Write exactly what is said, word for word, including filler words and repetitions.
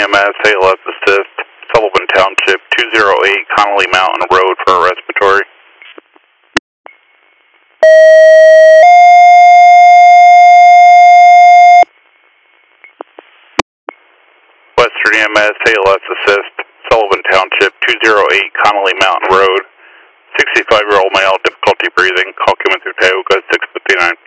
M S, A L S assist, Sullivan Township, two oh eight Connolly Mountain Road for a respiratory. Western E M S, A L S assist, Sullivan Township, two oh eight Connolly Mountain Road, sixty-five-year-old male, difficulty breathing, call coming through Tioga six fifty-nine.